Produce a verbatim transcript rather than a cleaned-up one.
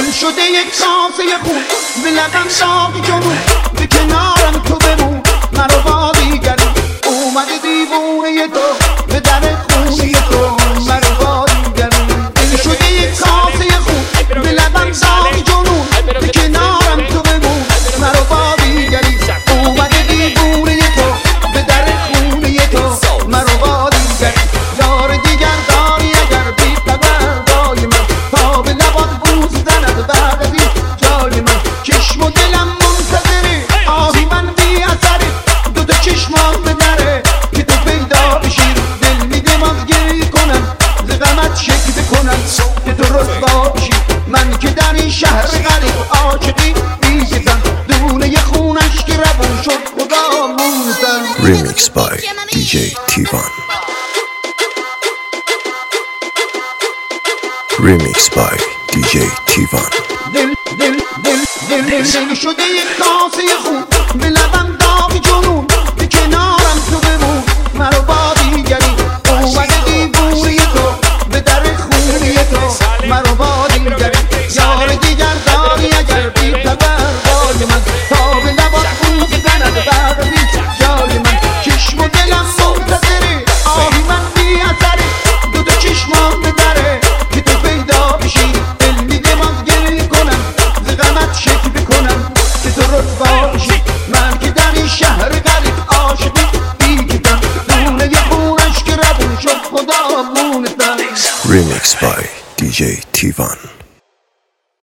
دل شده یک کاسه خون به لبم داغی جنون به کنارم تو بمون مرا با دیگری اومده دیوونه تو به در خونه تو مرا با دیگری دل شده یک کاسه خون به لبم داغی جنون به کنارم تو بمون مرا با دیگری اومده دیوونه تو به در خونه تو مرا با دیگری یار دیگر داری اگر بی پروردای من تا به لبات بوس زند بعد از این جای من چشم و دلم منتظره آهی من بی اثره دو تا چشمام به دره که تو پیدا بشی دل میده من گریه کنم ز غمت شکوه کنم که تو رسوا بشی من که در این شهر غریب عاشقی میگذم دونه خونش که روون شد خدا مونزم. Remix by دی جی تیوان. Remix by دی جی تیوان. دل دل دل دل دل شده یک کاسه خون به لبم داغی جنون به کنارم تو بمون مرا با دیگری اومده دیوونه تو به در خونه تو مرا با دیگری یار دیگر داری اگر بی پروردای من تا به لبات بوس زند بعد از این جای من چشم و دلم منتظره آهی من بی اثره دو تا چشمام به دره که تو پیدا بشی دل میده من گریه کنم ز غمت شکوه کنم که تو رسوا بشی من که در این شهر غریب عاشقی بیگیدم دونه خونش که روون شد خدا مونتم. Remix by دی جی تیوان.